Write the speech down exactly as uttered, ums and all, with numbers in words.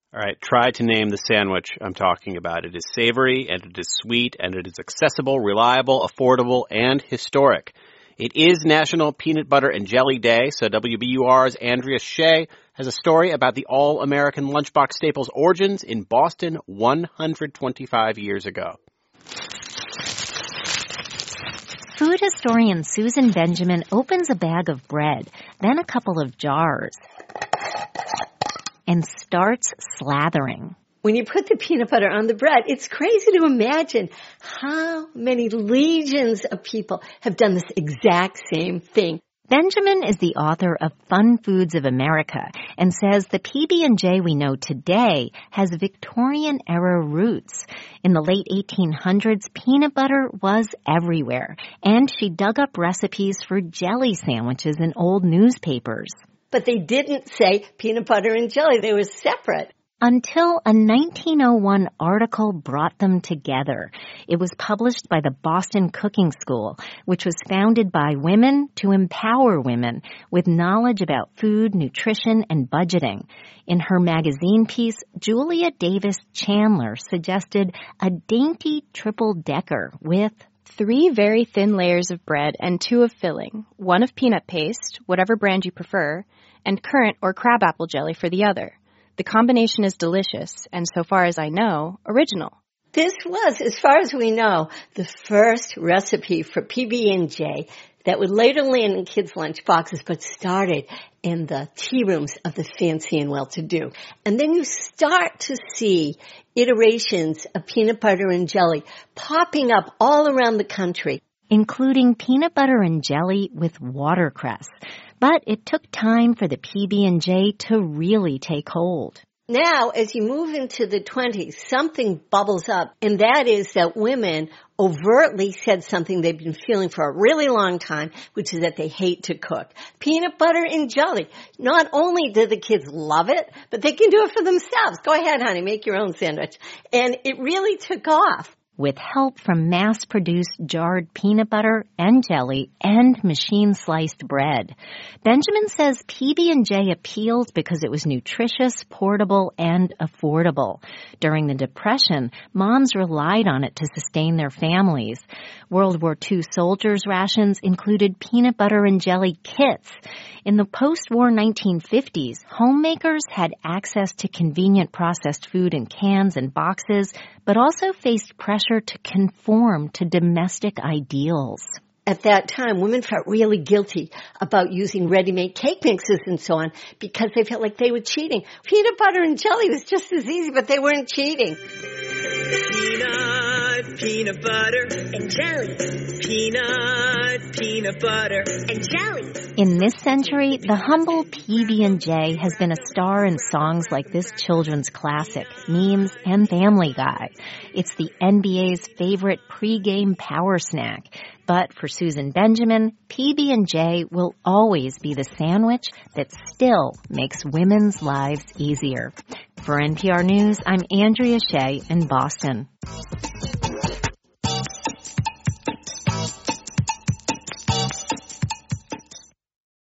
All right, try to name the sandwich I'm talking about. It is savory, and it is sweet, and it is accessible, reliable, affordable, and historic. It is National Peanut Butter and Jelly Day, so W B U R's Andrea Shea has a story about the all-American lunchbox staple's origins in Boston one hundred twenty-five years ago. Food historian Susan Benjamin opens a bag of bread, then a couple of jars, and starts slathering. When you put the peanut butter on the bread, it's crazy to imagine how many legions of people have done this exact same thing. Benjamin is the author of Fun Foods of America and says the P B and J we know today has Victorian-era roots. In the late eighteen hundreds, peanut butter was everywhere, and she dug up recipes for jelly sandwiches in old newspapers. But they didn't say peanut butter and jelly. They were separate. Until a nineteen oh one article brought them together. It was published by the Boston Cooking School, which was founded by women to empower women with knowledge about food, nutrition, and budgeting. In her magazine piece, Julia Davis Chandler suggested a dainty triple-decker with three very thin layers of bread and two of filling, one of peanut paste, whatever brand you prefer, and currant or crabapple jelly for the other. The combination is delicious, and so far as I know, original. This was, as far as we know, the first recipe for P B and J that would later land in kids' lunch boxes, but started in the tea rooms of the fancy and well-to-do. And then you start to see iterations of peanut butter and jelly popping up all around the country, including peanut butter and jelly with watercress. But it took time for the P B and J to really take hold. Now, as you move into the twenties, something bubbles up, and that is that women overtly said something they've been feeling for a really long time, which is that they hate to cook. Peanut butter and jelly. Not only do the kids love it, but they can do it for themselves. Go ahead, honey, make your own sandwich. And it really took off. With help from mass-produced jarred peanut butter and jelly and machine-sliced bread. Benjamin says P B and J appealed because it was nutritious, portable, and affordable. During the Depression, moms relied on it to sustain their families. World War Two soldiers' rations included peanut butter and jelly kits. In the post-war nineteen fifties, homemakers had access to convenient processed food in cans and boxes, but also faced pressure to conform to domestic ideals. At that time, women felt really guilty about using ready-made cake mixes and so on because they felt like they were cheating. Peanut butter and jelly was just as easy, but they weren't cheating. Peanut, peanut butter, and jelly. Peanut, peanut butter, and jelly. In this century, the humble P B and J has been a star in songs like this children's classic, memes, and Family Guy. It's the N B A's favorite pregame power snack. But for Susan Benjamin, P B and J will always be the sandwich that still makes women's lives easier. For N P R News, I'm Andrea Shea in Boston.